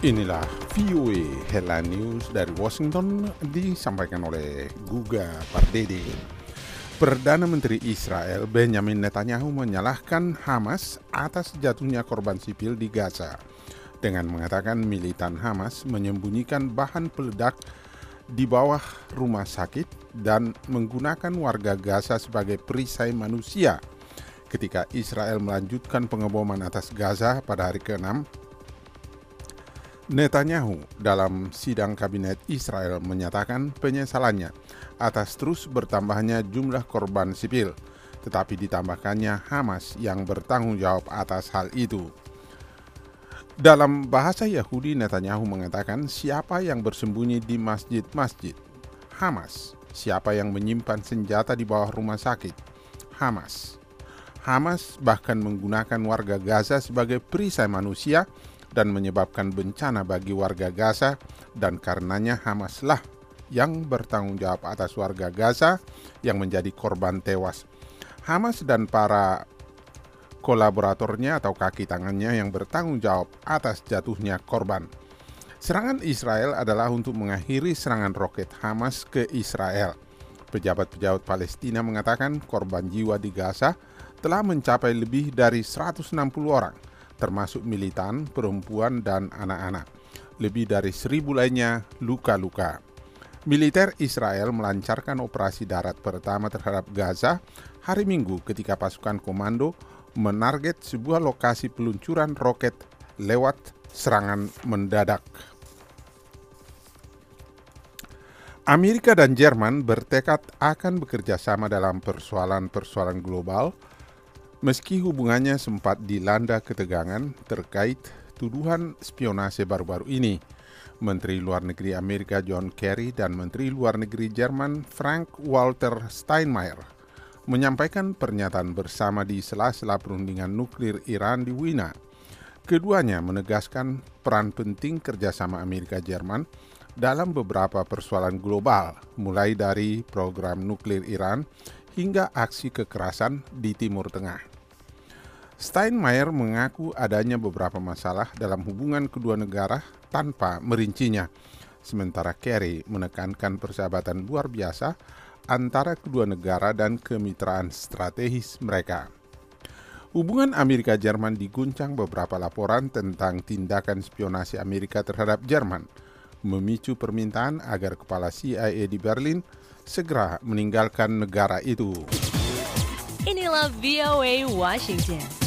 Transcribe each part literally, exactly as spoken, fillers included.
Inilah V O A Headline News dari Washington disampaikan oleh Guga Pardede. Perdana Menteri Israel Benjamin Netanyahu menyalahkan Hamas atas jatuhnya korban sipil di Gaza dengan mengatakan militan Hamas menyembunyikan bahan peledak di bawah rumah sakit dan menggunakan warga Gaza sebagai perisai manusia ketika Israel melanjutkan pengeboman atas Gaza pada hari keenam. Netanyahu dalam sidang kabinet Israel menyatakan penyesalannya atas terus bertambahnya jumlah korban sipil, tetapi ditambahkannya Hamas yang bertanggung jawab atas hal itu. Dalam bahasa Yahudi, Netanyahu mengatakan siapa yang bersembunyi di masjid-masjid? Hamas. Siapa yang menyimpan senjata di bawah rumah sakit? Hamas. Hamas bahkan menggunakan warga Gaza sebagai perisai manusia dan menyebabkan bencana bagi warga Gaza, dan karenanya Hamaslah yang bertanggung jawab atas warga Gaza yang menjadi korban tewas. Hamas dan para kolaboratornya atau kaki tangannya yang bertanggung jawab atas jatuhnya korban. Serangan Israel adalah untuk mengakhiri serangan roket Hamas ke Israel. Pejabat-pejabat Palestina mengatakan korban jiwa di Gaza telah mencapai lebih dari seratus enam puluh orang, termasuk militan, perempuan, dan anak-anak. Lebih dari seribu lainnya luka-luka. Militer Israel melancarkan operasi darat pertama terhadap Gaza hari Minggu ketika pasukan komando menarget sebuah lokasi peluncuran roket lewat serangan mendadak. Amerika dan Jerman bertekad akan bekerja sama dalam persoalan-persoalan global, meski hubungannya sempat dilanda ketegangan terkait tuduhan spionase baru-baru ini. Menteri Luar Negeri Amerika John Kerry dan Menteri Luar Negeri Jerman Frank-Walter Steinmeier menyampaikan pernyataan bersama di sela-sela perundingan nuklir Iran di Wina. Keduanya menegaskan peran penting kerjasama Amerika-Jerman dalam beberapa persoalan global, mulai dari program nuklir Iran hingga aksi kekerasan di Timur Tengah. Steinmeier mengaku adanya beberapa masalah dalam hubungan kedua negara tanpa merincinya, sementara Kerry menekankan persahabatan luar biasa antara kedua negara dan kemitraan strategis mereka. Hubungan Amerika-Jerman diguncang beberapa laporan tentang tindakan spionase Amerika terhadap Jerman, memicu permintaan agar kepala C I A di Berlin segera meninggalkan negara itu. Inilah V O A Washington.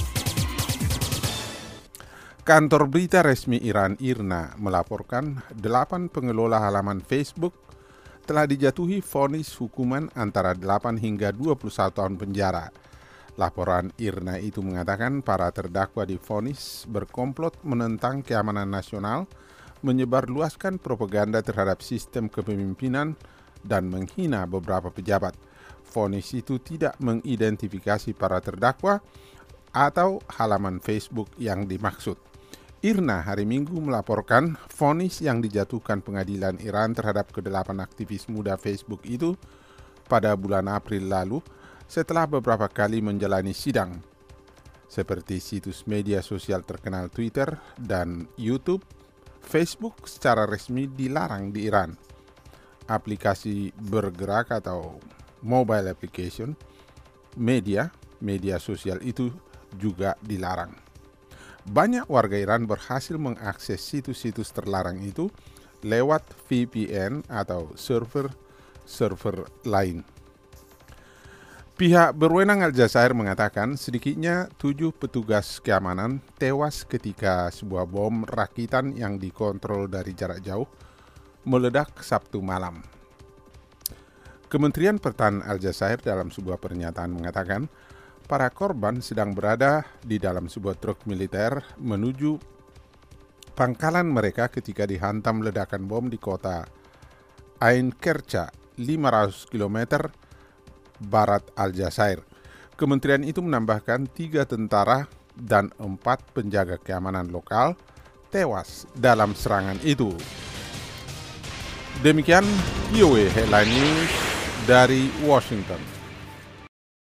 Kantor berita resmi Iran I R N A melaporkan delapan pengelola halaman Facebook telah dijatuhi vonis hukuman antara delapan hingga dua puluh satu tahun penjara. Laporan I R N A itu mengatakan para terdakwa divonis berkomplot menentang keamanan nasional, menyebarluaskan propaganda terhadap sistem kepemimpinan, dan menghina beberapa pejabat. Vonis itu tidak mengidentifikasi para terdakwa atau halaman Facebook yang dimaksud. I R N A hari Minggu melaporkan vonis yang dijatuhkan pengadilan Iran terhadap kedelapan aktivis muda Facebook itu pada bulan April lalu setelah beberapa kali menjalani sidang. Seperti situs media sosial terkenal Twitter dan YouTube, Facebook secara resmi dilarang di Iran. Aplikasi bergerak atau mobile application, media, media sosial itu juga dilarang. Banyak warga Iran berhasil mengakses situs-situs terlarang itu lewat V P N atau server-server lain. Pihak berwenang Aljazair mengatakan sedikitnya tujuh petugas keamanan tewas ketika sebuah bom rakitan yang dikontrol dari jarak jauh meledak Sabtu malam. Kementerian Pertahanan Aljazair dalam sebuah pernyataan mengatakan para korban sedang berada di dalam sebuah truk militer menuju pangkalan mereka ketika dihantam ledakan bom di kota Ain Kercha, lima ratus kilometer barat Aljazair. Kementerian itu menambahkan tiga tentara dan empat penjaga keamanan lokal tewas dalam serangan itu. Demikian V O A Headline News dari Washington.